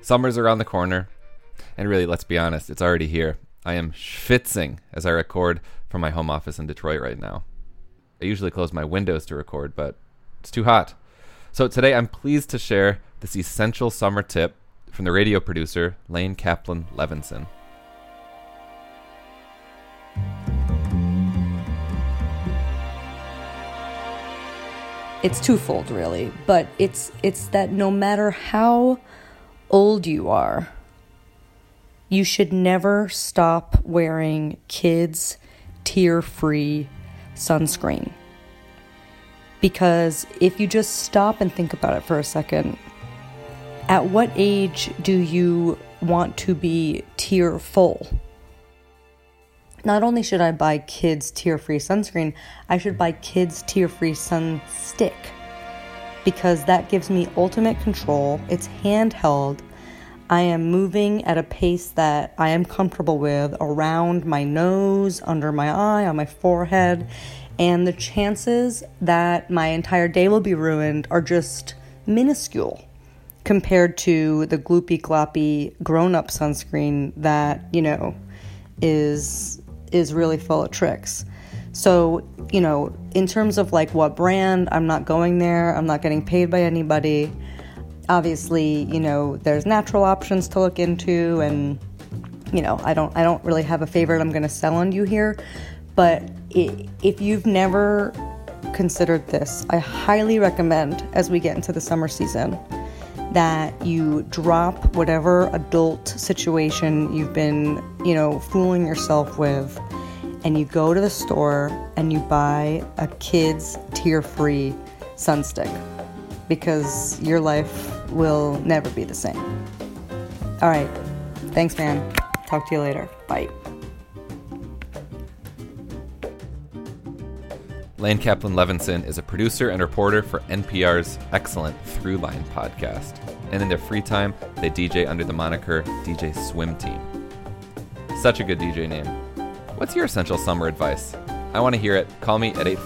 Summer's around the corner, and really, let's be honest, it's already here. I am schwitzing as I record from my home office in Detroit right now. I usually close my windows to record, but it's too hot. So today I'm pleased to share this essential summer tip from the radio producer Lane Kaplan Levinson. It's twofold, really, but it's that no matter how old you are, you should never stop wearing kids' tear-free sunscreen. Because if you just stop and think about it for a second, at what age do you want to be tearful? Not only should I buy kids tear-free sunscreen, I should buy kids tear-free sun stick, because that gives me ultimate control. It's handheld. I am moving at a pace that I am comfortable with around my nose, under my eye, on my forehead, and the chances that my entire day will be ruined are just minuscule compared to the gloopy gloppy grown-up sunscreen that, is really full of tricks. So, in terms of like what brand, I'm not going there. I'm not getting paid by anybody. Obviously, there's natural options to look into, and I don't really have a favorite I'm going to sell on you here. But if you've never considered this, I highly recommend, as we get into the summer season, that you drop whatever adult situation you've been, fooling yourself with, and you go to the store and you buy a kid's tear-free sunstick, because your life will never be the same. All right. Thanks, man. Talk to you later. Bye. Lane Kaplan Levinson is a producer and reporter for NPR's excellent Throughline podcast. And in their free time, they DJ under the moniker DJ Swim Team. Such a good DJ name. What's your essential summer advice? I want to hear it. Call me at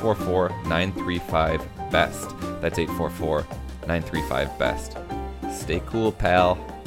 844-935-BEST. That's 844-935-BEST. Stay cool, pal.